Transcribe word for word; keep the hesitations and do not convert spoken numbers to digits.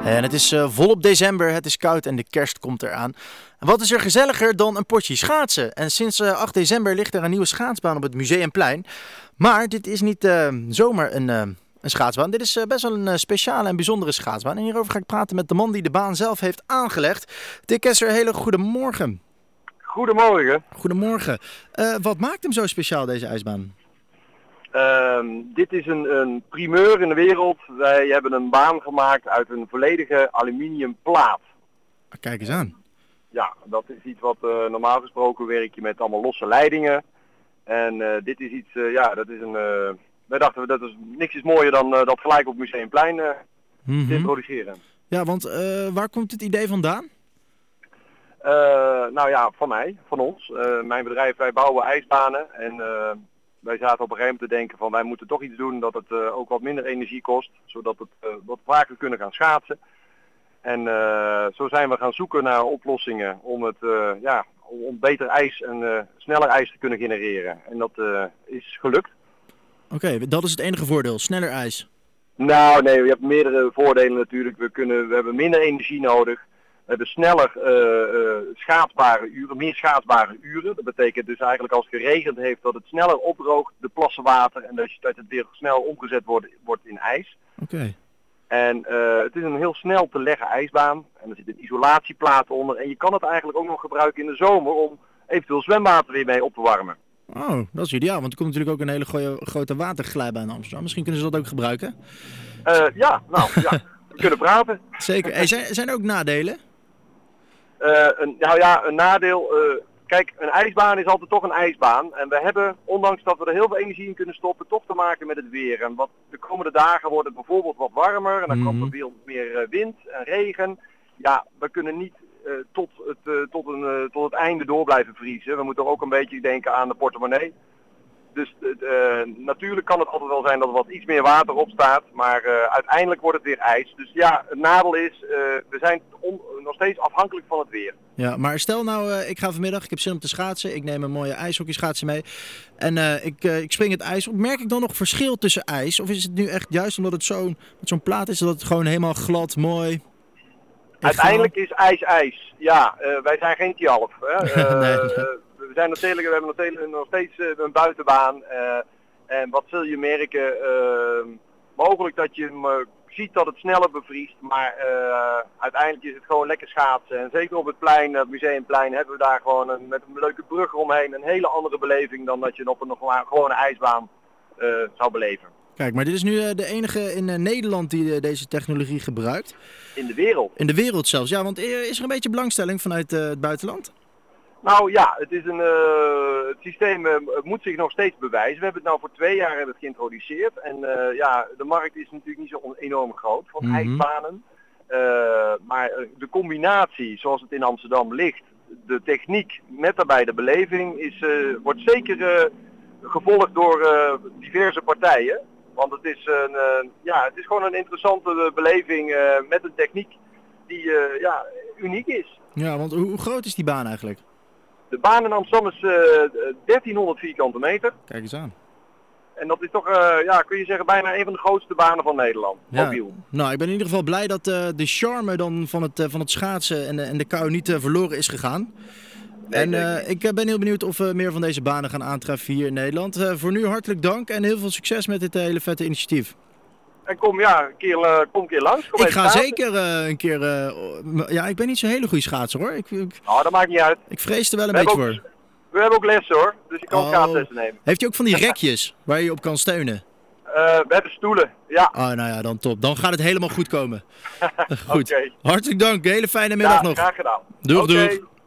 En het is uh, volop december, het is koud en de kerst komt eraan. En wat is er gezelliger dan een potje schaatsen? En sinds uh, acht december ligt er een nieuwe schaatsbaan op het Museumplein. Maar dit is niet uh, zomaar een, uh, een schaatsbaan. Dit is uh, best wel een uh, speciale en bijzondere schaatsbaan. En hierover ga ik praten met de man die de baan zelf heeft aangelegd. Dick Kesser, hele goede morgen. Goedemorgen. Goedemorgen. Uh, wat maakt hem zo speciaal, deze ijsbaan? Uh, dit is een, een primeur in de wereld. Wij hebben een baan gemaakt uit een volledige aluminium plaat. Kijk eens aan. Ja, dat is iets wat uh, normaal gesproken werk je met allemaal losse leidingen. En uh, dit is iets, uh, ja, dat is een... Uh, wij dachten, dat is, niks is mooier dan uh, dat gelijk op Museumplein uh, mm-hmm. te introduceren. Ja, want uh, waar komt het idee vandaan? Uh, nou ja, van mij, van ons. Uh, mijn bedrijf, wij bouwen ijsbanen en... Uh, Wij zaten op een gegeven moment te denken van wij moeten toch iets doen dat het uh, ook wat minder energie kost, zodat het uh, wat vaker kunnen gaan schaatsen. En uh, zo zijn we gaan zoeken naar oplossingen om het uh, ja, om beter ijs en uh, sneller ijs te kunnen genereren. En dat uh, is gelukt. Oké, okay, dat is het enige voordeel, sneller ijs. Nou nee, je hebt meerdere voordelen natuurlijk. We, kunnen, we hebben minder energie nodig. We hebben sneller uh, uh, schaatsbare uren, meer schaatsbare uren. Dat betekent dus eigenlijk als het geregend heeft dat het sneller opdroogt, de plassen water, en dat het weer snel omgezet wordt, wordt in ijs. Oké. Okay. En uh, het is een heel snel te leggen ijsbaan. En er zit een isolatieplaat onder. En je kan het eigenlijk ook nog gebruiken in de zomer om eventueel zwemwater weer mee op te warmen. Oh, dat is ideaal, want er komt natuurlijk ook een hele goeie, grote waterglijbaan in Amsterdam. Misschien kunnen ze dat ook gebruiken? Uh, ja, nou ja, we kunnen praten. Zeker. Hey, zijn, zijn er ook nadelen? Uh, een, nou ja, een nadeel. Uh, kijk, een ijsbaan is altijd toch een ijsbaan. En we hebben, ondanks dat we er heel veel energie in kunnen stoppen, toch te maken met het weer. En wat de komende dagen wordt het bijvoorbeeld wat warmer. En dan mm-hmm. komt er veel meer uh, wind en regen. Ja, we kunnen niet uh, tot, het, uh, tot, een, uh, tot het einde door blijven vriezen. We moeten ook een beetje denken aan de portemonnee. Dus uh, natuurlijk kan het altijd wel zijn dat er wat iets meer water op staat, maar uh, uiteindelijk wordt het weer ijs. Dus ja, het nadeel is, uh, we zijn on- nog steeds afhankelijk van het weer. Ja, maar stel nou, uh, ik ga vanmiddag, ik heb zin om te schaatsen, ik neem een mooie ijshockeyschaatsen mee en uh, ik, uh, ik spring het ijs op. Merk ik dan nog verschil tussen ijs? Of is het nu echt juist omdat het zo'n, zo'n plaat is, dat het gewoon helemaal glad, mooi... Uiteindelijk is ijs ijs. Ja, uh, wij zijn geen Tjalf. Hè? Uh, nee. We zijn natuurlijk, we hebben nog steeds, nog steeds uh, een buitenbaan. Uh, en wat zul je merken? Uh, mogelijk dat je uh, ziet dat het sneller bevriest. Maar uh, uiteindelijk is het gewoon lekker schaatsen. En zeker op het plein, het Museumplein, hebben we daar gewoon een, met een leuke brug eromheen een hele andere beleving dan dat je op een nog gewone ijsbaan uh, zou beleven. Kijk, maar dit is nu uh, de enige in uh, Nederland die uh, deze technologie gebruikt. In de wereld? In de wereld zelfs, ja. Want uh, is er een beetje belangstelling vanuit uh, het buitenland? Nou ja, het, is een, uh, het systeem uh, moet zich nog steeds bewijzen. We hebben het nou voor twee jaar hebben het geïntroduceerd. En uh, ja, de markt is natuurlijk niet zo enorm groot van mm-hmm. ijsbanen. Uh, maar de combinatie zoals het in Amsterdam ligt, de techniek met daarbij de beleving, is, uh, wordt zeker uh, gevolgd door uh, diverse partijen. Want het is, een, uh, ja, het is gewoon een interessante beleving uh, met een techniek die uh, ja, uniek is. Ja, want hoe groot is die baan eigenlijk? De baan in Amsterdam is uh, dertienhonderd vierkante meter. Kijk eens aan. En dat is toch, uh, ja, kun je zeggen, bijna een van de grootste banen van Nederland. Ja. Mobiel. Nou, ik ben in ieder geval blij dat uh, de charme dan van het, uh, van het schaatsen en, uh, en de kou niet uh, verloren is gegaan. Nee, en uh, ik ben heel benieuwd of we meer van deze banen gaan aantreffen hier in Nederland. Uh, voor nu hartelijk dank en heel veel succes met dit uh, hele vette initiatief. En kom, ja, een keer, uh, kom een keer langs. Kom ik ga schaatsen. zeker uh, een keer... Uh, ja, ik ben niet zo'n hele goede schaatser hoor. Ik, ik, oh, dat maakt niet uit. Ik vrees er wel een we beetje ook, voor. We hebben ook lessen hoor, dus je kan oh. schaatslessen nemen. Heeft u ook van die rekjes waar je op kan steunen? Uh, we hebben stoelen, ja. Oh, nou ja, dan top. Dan gaat het helemaal goed komen. Goed. Okay. Hartelijk dank. Hele fijne middag ja, nog. Graag gedaan. Doeg, okay. doeg.